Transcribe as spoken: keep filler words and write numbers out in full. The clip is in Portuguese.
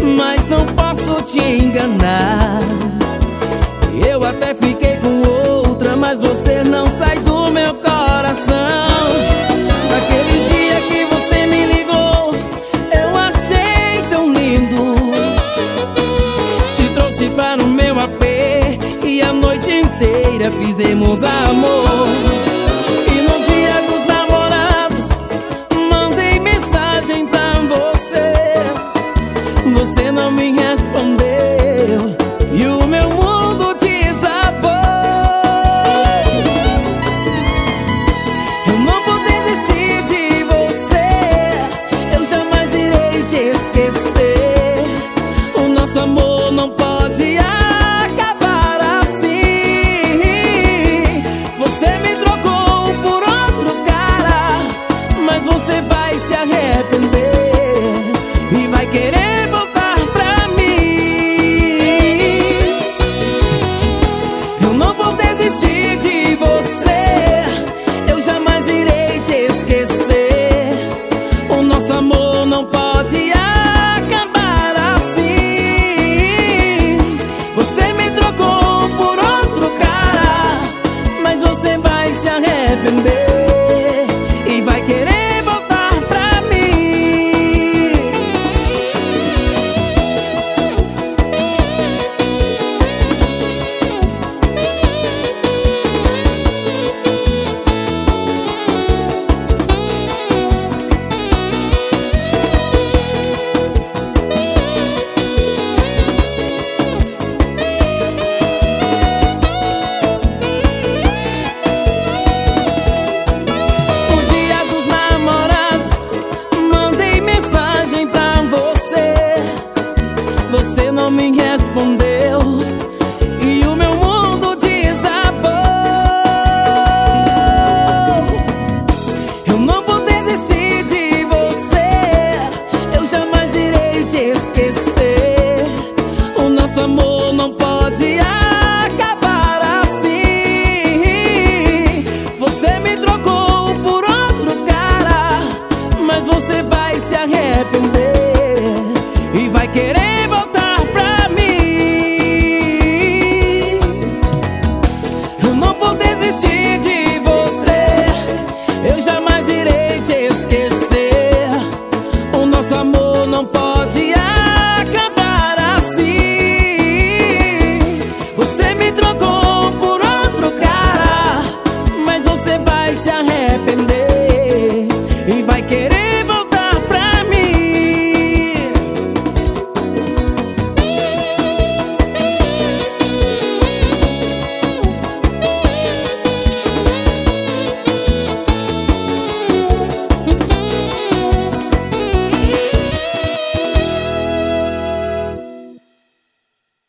mas não posso te enganar. Eu até fiquei com outra, mas você não sai do meu coração. Naquele dia que você me ligou, eu achei tão lindo. Te trouxe para o meu A P e a noite inteira fizemos amor. E no dia dos namorados mandei mensagem pra você. Você não me respondeu e o meu mundo desabou. Eu não vou desistir de você, eu jamais irei te esquecer. O nosso amor não pode acabar assim. Você me trocou por outro cara, mas você vai se arrepender e vai querer voltar pra mim. Eu não vou desistir de você, eu jamais irei te esquecer. O nosso amor não pode acabar assim. Você me trocou por outro cara, mas você vai se arrepender e vai querer voltar pra mim. No dia dos namorados mandei mensagem pra você. Você não me respondeu e o meu mundo desabou. Eu não vou desistir de você, eu jamais irei te esquecer. O nosso amor não pode acabar assim. Você me trocou por outro cara, mas você vai se arrepender e vai querer voltar